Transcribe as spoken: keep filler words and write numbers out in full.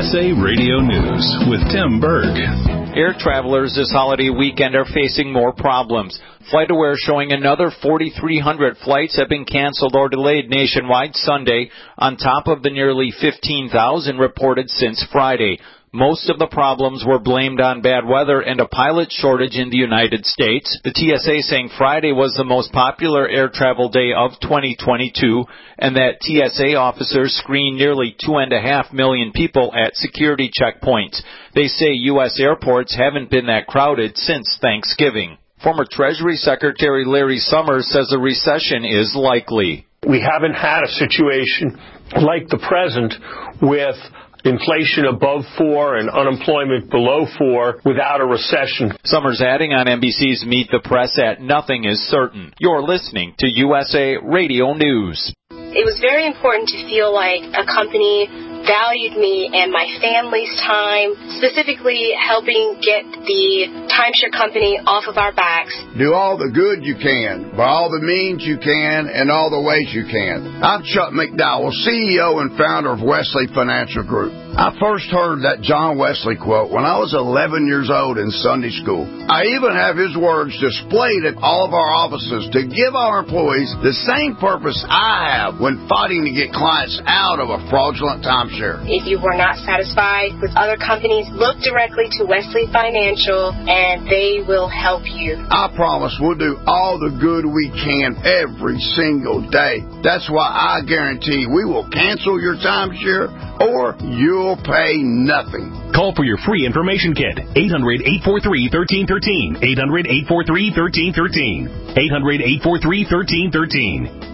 S A Radio News with Tim Berg. Air travelers this holiday weekend are facing more problems. FlightAware showing another forty-three hundred flights have been canceled or delayed nationwide Sunday, on top of the nearly fifteen thousand reported since Friday. Most of the problems were blamed on bad weather and a pilot shortage in the United States. The T S A saying Friday was the most popular air travel day of twenty twenty-two, and that T S A officers screened nearly two and a half million people at security checkpoints. They say U S airports haven't been that crowded since Thanksgiving. Former Treasury Secretary Larry Summers says a recession is likely. We haven't had a situation like the present with inflation above four and unemployment below four without a recession. Summers adding on N B C's Meet the Press at Nothing is Certain. You're listening to U S A Radio News. It was very important to feel like a company valued me and my family's time, specifically helping get the timeshare company off of our backs. Do all the good you can, by all the means you can, and all the ways you can. I'm Chuck McDowell, C E O and founder of Wesley Financial Group. I first heard that John Wesley quote when I was eleven years old in Sunday school. I even have his words displayed at all of our offices to give our employees the same purpose I have when fighting to get clients out of a fraudulent timeshare. If you were not satisfied with other companies, look directly to Wesley Financial and they will help you. I promise we'll do all the good we can every single day. That's why I guarantee we will cancel your timeshare or you'll pay nothing. Call for your free information kit. eight hundred, eight four three, one three one three. eight hundred, eight four three, one three one three. eight hundred, eight four three, one three one three.